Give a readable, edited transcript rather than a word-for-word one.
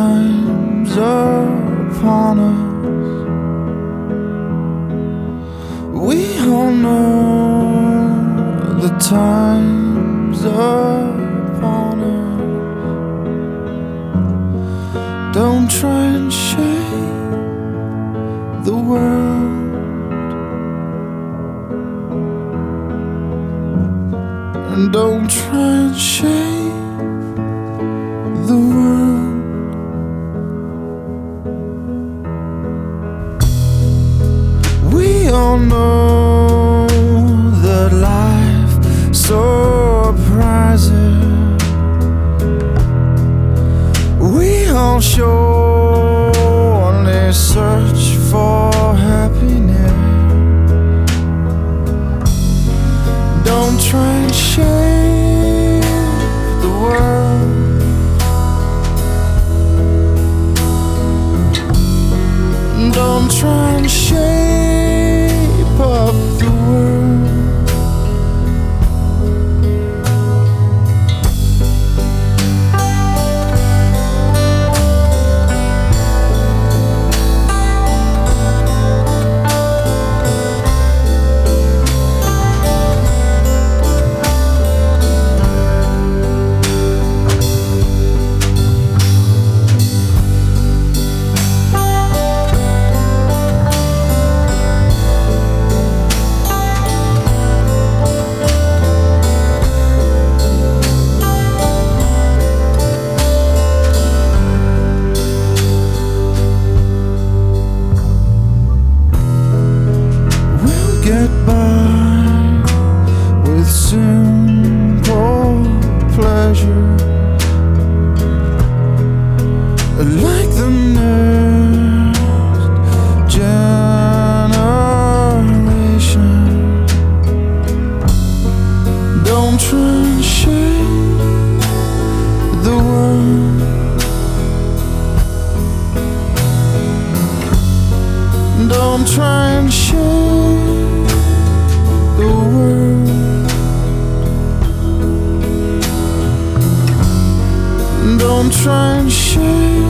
times upon us. We all know the times upon us. Don't try and shake the world. And don't try and shake the world. We all know that life surprises. We all surely search for happiness. Don't try and shape the world. Don't try and shape up the world. Get by with simple pleasure, like the next generation. Don't try and shake the world. Don't try and shake the world. Don't try and shake